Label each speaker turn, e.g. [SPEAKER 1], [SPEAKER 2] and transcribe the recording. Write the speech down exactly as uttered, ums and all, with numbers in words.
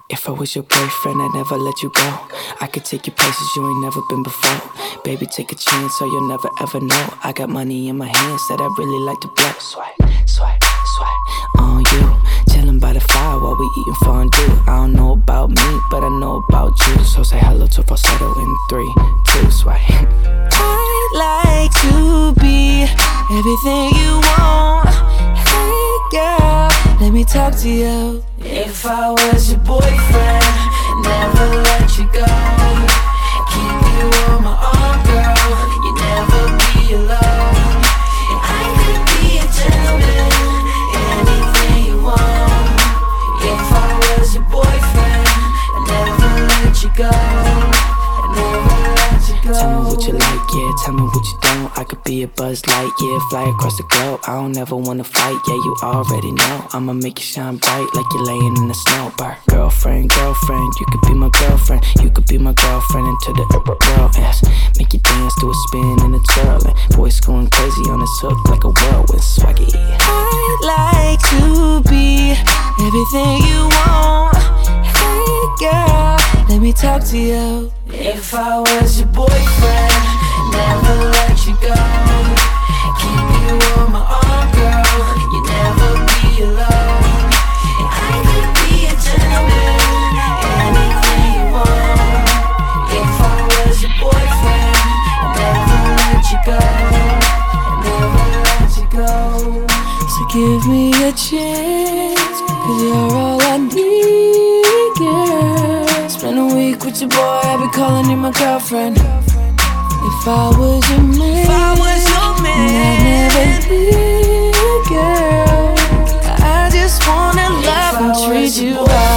[SPEAKER 1] If I was your boyfriend, I'd never let you go. I could take you places you ain't never been before. Baby, take a chance so you'll never ever know. I got money in my hands that I really like to blow. Swipe, swipe, swipe on you. Chillin' by the fire while we eatin' fondue. I don't know about me, but I know about you. So say hello to falsetto in three, two, swipe. I'd like to be everything you want. Hey girl, let me talk to you. If I was your boyfriend, never let you go. Keep you on my arm, girl. You never be alone. And I could be a gentleman, anything you want. If I was your boyfriend, I'd never let you go. I'd never let you go. Tell me what you like, yeah, tell me what you don't. I could be a Buzz Light, yeah, fly across the globe. I don't ever wanna fight, yeah, you already know. I'ma make you shine bright like you're laying in the snow. Bar. Girlfriend, girlfriend, you could be my girlfriend. You could be my girlfriend into the upper world, yes. Make you dance to a spin and a twirl. And voice going crazy on this hook like a whirlwind swaggy. I'd like to be everything you want. Hey girl, let me talk to you. If I was your boyfriend, never let you go. Keep you on my arm, girl. You never be alone. And I could be a gentleman, anything you want. If I was your boyfriend, I'd never let you go. I'd never let you go. So give me a chance, cause you're all I need, girl. Spend a week with your boy, I'll be calling you my girlfriend. If I was your man, if I was your man, I'd never leave, girl. I just wanna love and treat you right.